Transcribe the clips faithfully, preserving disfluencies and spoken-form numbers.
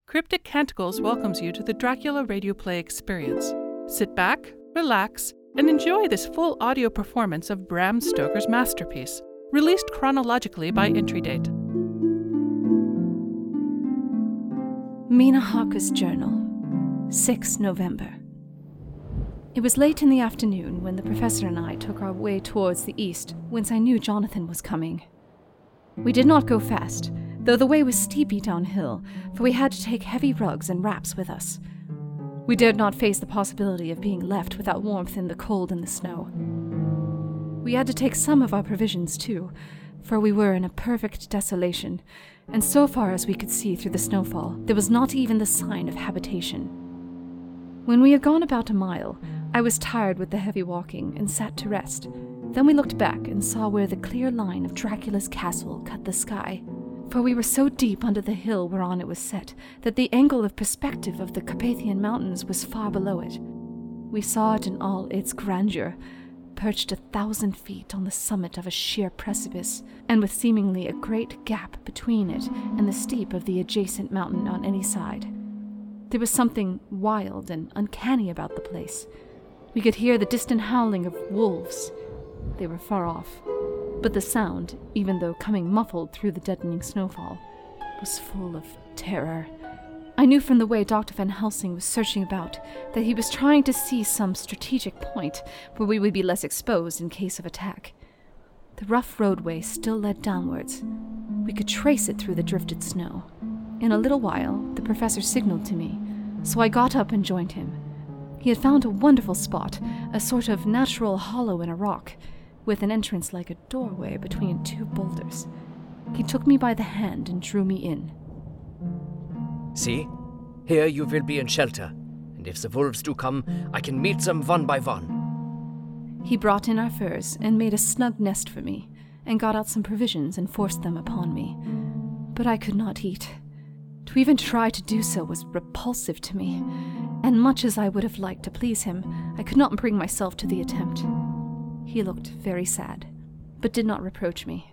Cryptic Canticles welcomes you to the Dracula Radio Play experience. Sit back, relax, and enjoy this full audio performance of Bram Stoker's masterpiece, released chronologically by entry date. Mina Harker's Journal, sixth November. It was late in the afternoon when the professor and I took our way towards the east, whence I knew Jonathan was coming. We did not go fast, though the way was steepy downhill, for we had to take heavy rugs and wraps with us. We dared not face the possibility of being left without warmth in the cold and the snow. We had to take some of our provisions, too, for we were in a perfect desolation, and so far as we could see through the snowfall, there was not even the sign of habitation. When we had gone about a mile, I was tired with the heavy walking and sat to rest. Then we looked back and saw where the clear line of Dracula's castle cut the sky, for we were so deep under the hill whereon it was set that the angle of perspective of the Carpathian Mountains was far below it. We saw it in all its grandeur, perched a thousand feet on the summit of a sheer precipice, and with seemingly a great gap between it and the steep of the adjacent mountain on any side. There was something wild and uncanny about the place. We could hear the distant howling of wolves. They were far off, but the sound, even though coming muffled through the deadening snowfall, was full of terror. I knew from the way Doctor Van Helsing was searching about that he was trying to see some strategic point where we would be less exposed in case of attack. The rough roadway still led downwards. We could trace it through the drifted snow. In a little while, the professor signaled to me, so I got up and joined him. He had found a wonderful spot, a sort of natural hollow in a rock, with an entrance like a doorway between two boulders. He took me by the hand and drew me in. See? Here you will be in shelter, and if the wolves do come, I can meet them one by one. He brought in our furs and made a snug nest for me, and got out some provisions and forced them upon me. But I could not eat. To even try to do so was repulsive to me, and much as I would have liked to please him, I could not bring myself to the attempt. He looked very sad, but did not reproach me.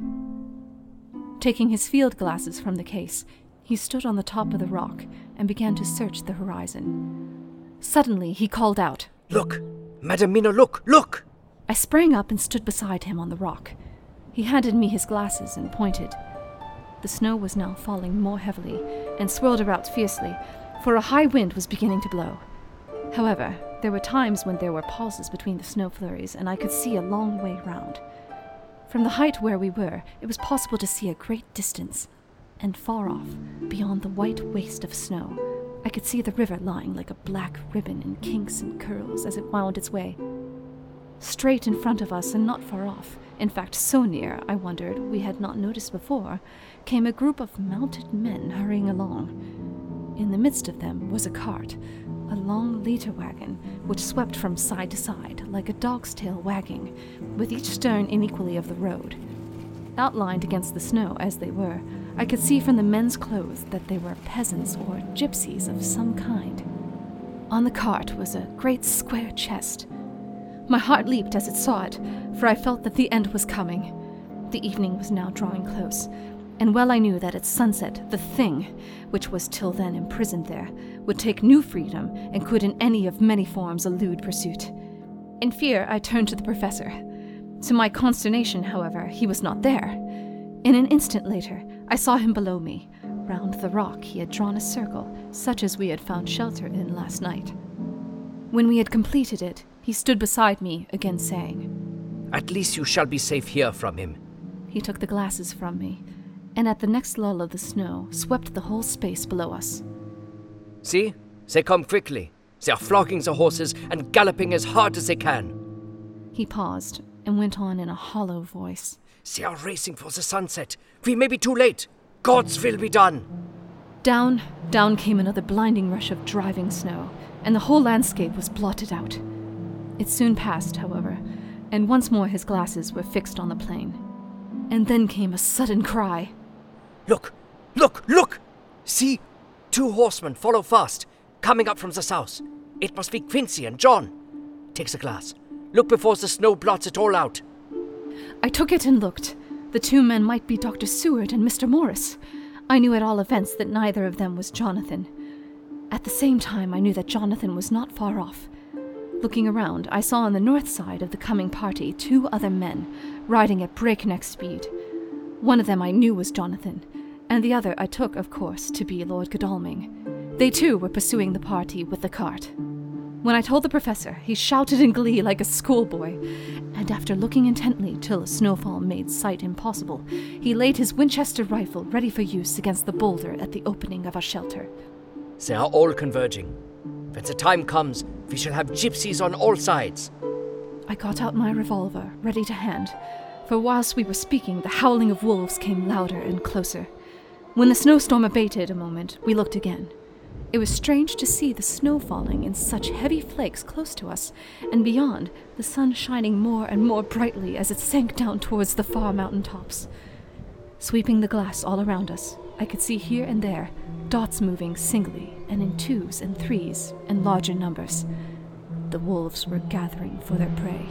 Taking his field glasses from the case, he stood on the top of the rock and began to search the horizon. Suddenly, he called out, "Look! Madam Mina, look! Look!" I sprang up and stood beside him on the rock. He handed me his glasses and pointed. The snow was now falling more heavily and swirled about fiercely, for a high wind was beginning to blow. However, there were times when there were pauses between the snow flurries, and I could see a long way round. From the height where we were, it was possible to see a great distance, and far off, beyond the white waste of snow, I could see the river lying like a black ribbon in kinks and curls as it wound its way. Straight in front of us and not far off, in fact so near, I wondered, we had not noticed before, came a group of mounted men hurrying along. In the midst of them was a cart, a long leiter wagon, which swept from side to side like a dog's tail wagging, with each stern unequally of the road. Outlined against the snow as they were, I could see from the men's clothes that they were peasants or gypsies of some kind. On the cart was a great square chest. My heart leaped as it saw it, for I felt that the end was coming. The evening was now drawing close, and well I knew that at sunset the thing, which was till then imprisoned there, would take new freedom and could in any of many forms elude pursuit. In fear, I turned to the professor. To my consternation, however, he was not there. In an instant later, I saw him below me. Round the rock he had drawn a circle, such as we had found shelter in last night. When we had completed it, he stood beside me, again saying, "At least you shall be safe here from him." He took the glasses from me, and at the next lull of the snow, swept the whole space below us. "See? They come quickly. They are flogging the horses and galloping as hard as they can." He paused and went on in a hollow voice. "They are racing for the sunset. We may be too late. God's will be done." Down, down came another blinding rush of driving snow, and the whole landscape was blotted out. It soon passed, however, and once more his glasses were fixed on the plain. And then came a sudden cry. "Look! Look! Look! See! Two horsemen follow fast, coming up from the south. It must be Quincy and John. Take the glass. Look before the snow blots it all out." I took it and looked. The two men might be Doctor Seward and Mister Morris. I knew at all events that neither of them was Jonathan, At the same time, I knew that Jonathan was not far off. Looking around, I saw on the north side of the coming party two other men, riding at breakneck speed. One of them I knew was Jonathan, and the other I took, of course, to be Lord Godalming. They too were pursuing the party with the cart. When I told the professor, he shouted in glee like a schoolboy, and after looking intently till the snowfall made sight impossible, he laid his Winchester rifle ready for use against the boulder at the opening of our shelter. They are all converging. When the time comes, we shall have gypsies on all sides. I got out my revolver, ready to hand, for whilst we were speaking, the howling of wolves came louder and closer. When the snowstorm abated a moment, we looked again. It was strange to see the snow falling in such heavy flakes close to us, and beyond, the sun shining more and more brightly as it sank down towards the far mountain tops. Sweeping the glass all around us, I could see here and there dots moving singly and in twos and threes and larger numbers. The wolves were gathering for their prey.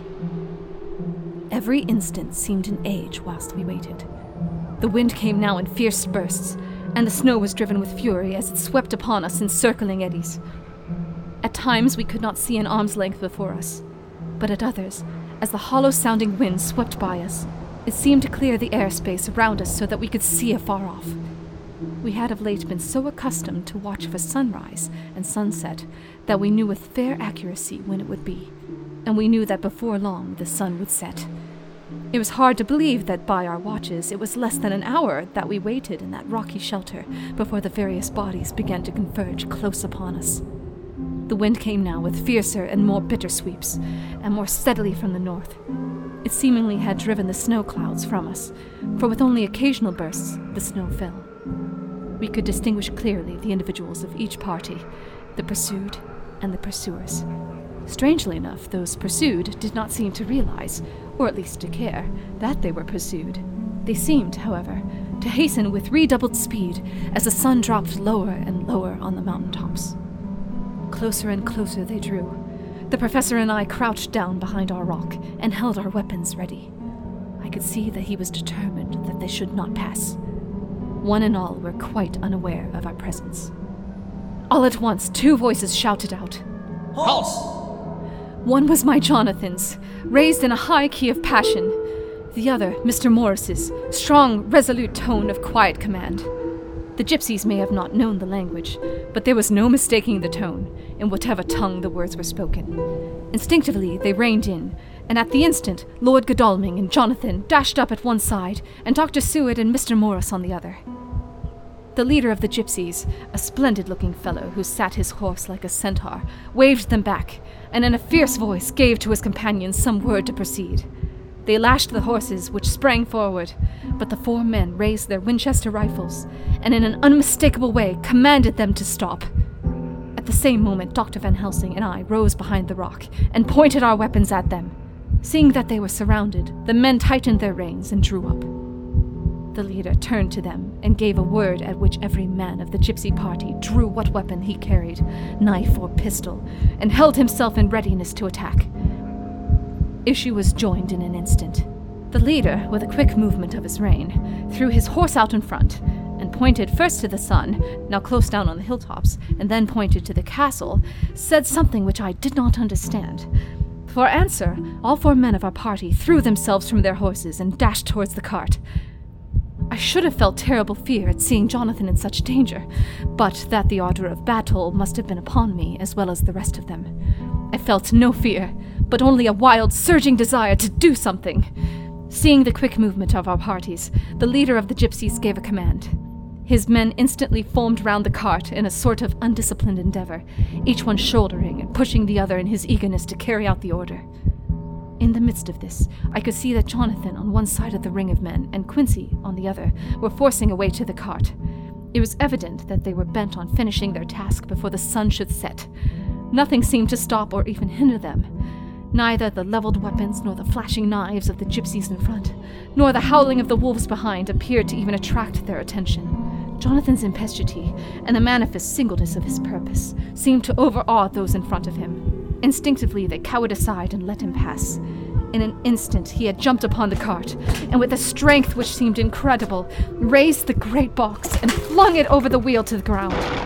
Every instant seemed an age whilst we waited. The wind came now in fierce bursts, and the snow was driven with fury as it swept upon us in circling eddies. At times we could not see an arm's length before us, but at others, as the hollow-sounding wind swept by us, it seemed to clear the airspace around us so that we could see afar off. We had of late been so accustomed to watch for sunrise and sunset that we knew with fair accuracy when it would be, and we knew that before long the sun would set. It was hard to believe that by our watches it was less than an hour that we waited in that rocky shelter before the various bodies began to converge close upon us. The wind came now with fiercer and more bitter sweeps, and more steadily from the north. It seemingly had driven the snow clouds from us, for with only occasional bursts the snow fell. We could distinguish clearly the individuals of each party, the pursued and the pursuers. Strangely enough, those pursued did not seem to realize, or at least to care, that they were pursued. They seemed, however, to hasten with redoubled speed as the sun dropped lower and lower on the mountain tops. Closer and closer they drew. The professor and I crouched down behind our rock and held our weapons ready. I could see that he was determined that they should not pass. One and all were quite unaware of our presence. All at once, two voices shouted out, "Halt!" One was my Jonathan's, raised in a high key of passion. The other, Mister Morris's, strong, resolute tone of quiet command. The gypsies may have not known the language, but there was no mistaking the tone, in whatever tongue the words were spoken. Instinctively, they reined in, and at the instant, Lord Godalming and Jonathan dashed up at one side, and Doctor Seward and Mister Morris on the other. The leader of the gypsies, a splendid-looking fellow who sat his horse like a centaur, waved them back, and in a fierce voice gave to his companions some word to proceed. They lashed the horses, which sprang forward, but the four men raised their Winchester rifles, and in an unmistakable way commanded them to stop. At the same moment, Doctor Van Helsing and I rose behind the rock and pointed our weapons at them. Seeing that they were surrounded, the men tightened their reins and drew up. The leader turned to them and gave a word at which every man of the gypsy party drew what weapon he carried, knife or pistol, and held himself in readiness to attack. Issue was joined in an instant. The leader, with a quick movement of his rein, threw his horse out in front and pointed first to the sun, now close down on the hilltops, and then pointed to the castle, said something which I did not understand. For answer, all four men of our party threw themselves from their horses and dashed towards the cart. I should have felt terrible fear at seeing Jonathan in such danger, but that the order of battle must have been upon me as well as the rest of them. I felt no fear, but only a wild, surging desire to do something. Seeing the quick movement of our parties, the leader of the gypsies gave a command. His men instantly formed round the cart in a sort of undisciplined endeavor, each one shouldering and pushing the other in his eagerness to carry out the order. In the midst of this, I could see that Jonathan on one side of the ring of men and Quincy on the other were forcing a way to the cart. It was evident that they were bent on finishing their task before the sun should set. Nothing seemed to stop or even hinder them. Neither the leveled weapons nor the flashing knives of the gypsies in front, nor the howling of the wolves behind appeared to even attract their attention. Jonathan's impetuosity and the manifest singleness of his purpose seemed to overawe those in front of him. Instinctively, they cowered aside and let him pass. In an instant, he had jumped upon the cart, and with a strength which seemed incredible, raised the great box and flung it over the wheel to the ground.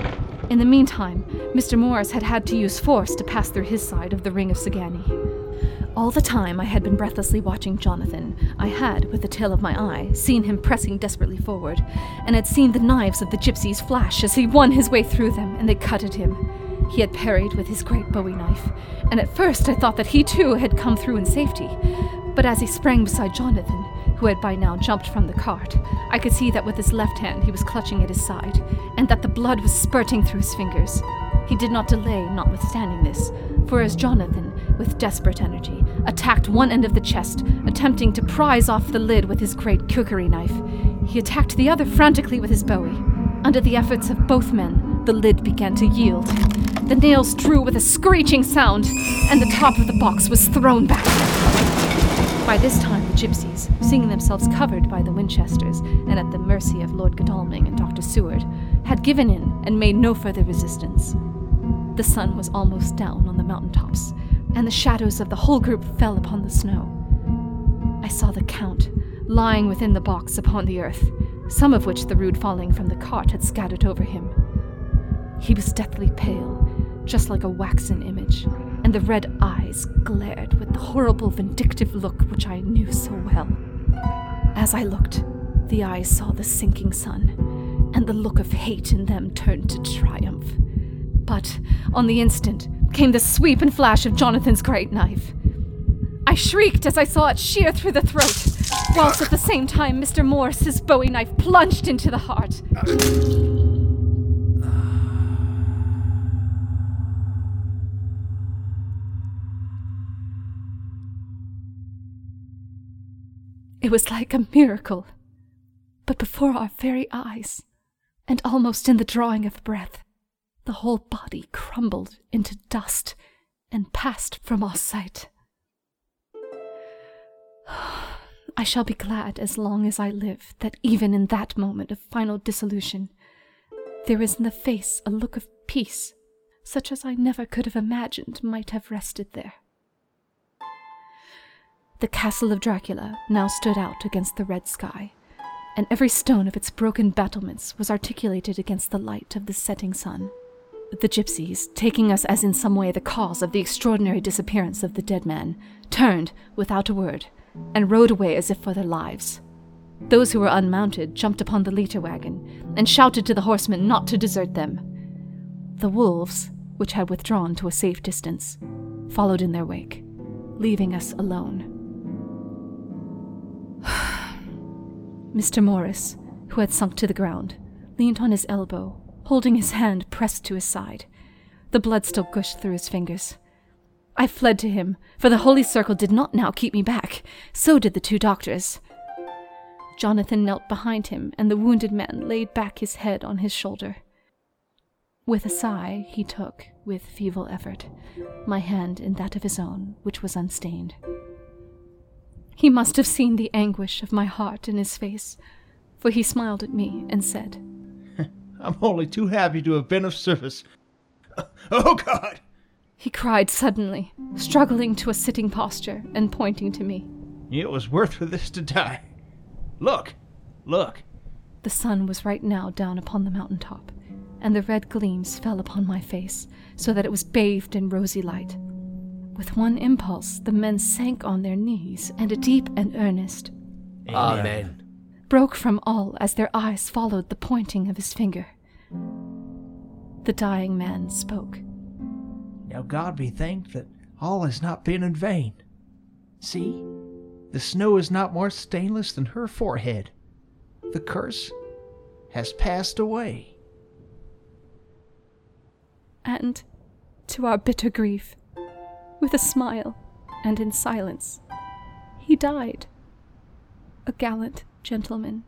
In the meantime, Mister Morris had had to use force to pass through his side of the ring of Sagani. All the time I had been breathlessly watching Jonathan, I had, with the tail of my eye, seen him pressing desperately forward, and had seen the knives of the gypsies flash as he won his way through them, and they cut at him. He had parried with his great bowie knife, and at first I thought that he too had come through in safety. But as he sprang beside Jonathan, who had by now jumped from the cart, I could see that with his left hand he was clutching at his side, and that the blood was spurting through his fingers. He did not delay, notwithstanding this, for as Jonathan, with desperate energy, attacked one end of the chest, attempting to prise off the lid with his great kukri knife, he attacked the other frantically with his bowie. Under the efforts of both men, the lid began to yield. The nails drew with a screeching sound, and the top of the box was thrown back. By this time, the gypsies, seeing themselves covered by the Winchesters and at the mercy of Lord Godalming and Doctor Seward, had given in and made no further resistance. The sun was almost down on the mountaintops, and the shadows of the whole group fell upon the snow. I saw the Count lying within the box upon the earth, some of which the rude falling from the cart had scattered over him. He was deathly pale, just like a waxen image, and the red eyes glared with the horrible vindictive look which I knew so well. As I looked, the eyes saw the sinking sun, and the look of hate in them turned to triumph. But, on the instant, came the sweep and flash of Jonathan's great knife. I shrieked as I saw it shear through the throat, whilst at the same time Mister Morris's bowie knife plunged into the heart. It was like a miracle, but before our very eyes, and almost in the drawing of breath, the whole body crumbled into dust and passed from our sight. I shall be glad as long as I live that even in that moment of final dissolution, there is in the face a look of peace, such as I never could have imagined might have rested there. The castle of Dracula now stood out against the red sky, and every stone of its broken battlements was articulated against the light of the setting sun. The gypsies, taking us as in some way the cause of the extraordinary disappearance of the dead man, turned, without a word, and rode away as if for their lives. Those who were unmounted jumped upon the litter wagon, and shouted to the horsemen not to desert them. The wolves, which had withdrawn to a safe distance, followed in their wake, leaving us alone. Mister Morris, who had sunk to the ground, leaned on his elbow, holding his hand pressed to his side. The blood still gushed through his fingers. I fled to him, for the holy circle did not now keep me back. So did the two doctors. Jonathan knelt behind him, and the wounded man laid back his head on his shoulder. With a sigh, he took, with feeble effort, my hand in that of his own, which was unstained. He must have seen the anguish of my heart in his face, for he smiled at me and said, "I'm only too happy to have been of service. Oh, God!" he cried suddenly, struggling to a sitting posture and pointing to me. "It was worth for this to die. Look, look." The sun was right now down upon the mountain top, and the red gleams fell upon my face, so that it was bathed in rosy light. With one impulse, the men sank on their knees, and a deep and earnest Amen broke from all as their eyes followed the pointing of his finger. The dying man spoke. "Now God be thanked that all has not been in vain. See, the snow is not more stainless than her forehead. The curse has passed away." And, to our bitter grief, with a smile and in silence, he died, a gallant gentleman.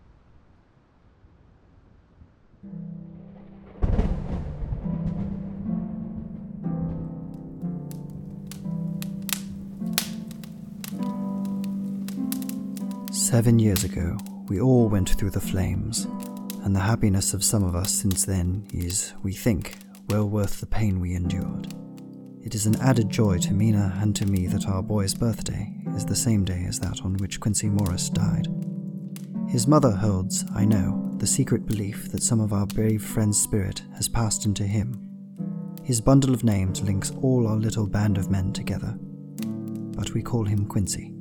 Seven years ago, we all went through the flames, and the happiness of some of us since then is, we think, well worth the pain we endured. It is an added joy to Mina and to me that our boy's birthday is the same day as that on which Quincy Morris died. His mother holds, I know, the secret belief that some of our brave friend's spirit has passed into him. His bundle of names links all our little band of men together, but we call him Quincy.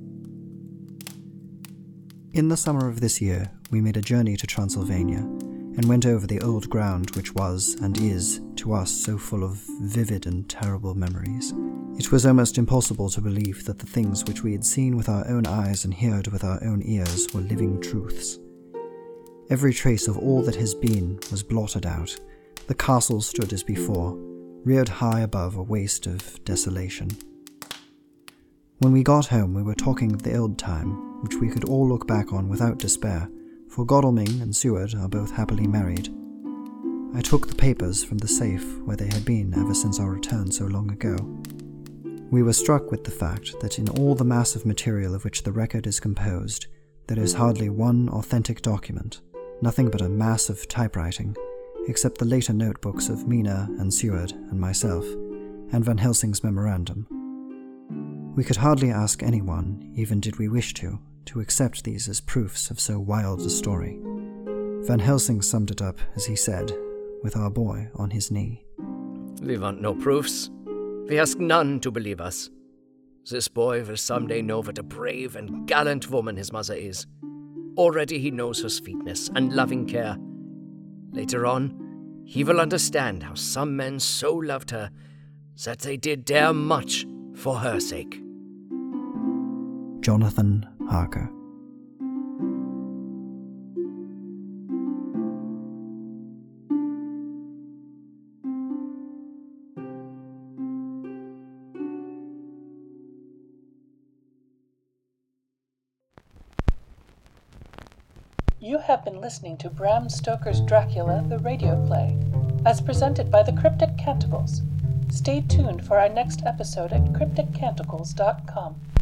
In the summer of this year, we made a journey to Transylvania and went over the old ground which was, and is, to us so full of vivid and terrible memories. It was almost impossible to believe that the things which we had seen with our own eyes and heard with our own ears were living truths. Every trace of all that has been was blotted out. The castle stood as before, reared high above a waste of desolation. When we got home, we were talking of the old time, which we could all look back on without despair, for Godalming and Seward are both happily married. I took the papers from the safe where they had been ever since our return so long ago. We were struck with the fact that in all the mass of material of which the record is composed, there is hardly one authentic document, nothing but a mass of typewriting, except the later notebooks of Mina and Seward and myself, and Van Helsing's memorandum. We could hardly ask anyone, even did we wish to, to accept these as proofs of so wild a story. Van Helsing summed it up as he said, with our boy on his knee. We want no proofs. We ask none to believe us. This boy will someday know what a brave and gallant woman his mother is. Already he knows her sweetness and loving care. Later on, he will understand how some men so loved her that they did dare much for her sake. Jonathan Harker. You have been listening to Bram Stoker's Dracula, the radio play, as presented by the Cryptic Canticles. Stay tuned for our next episode at cryptic canticles dot com.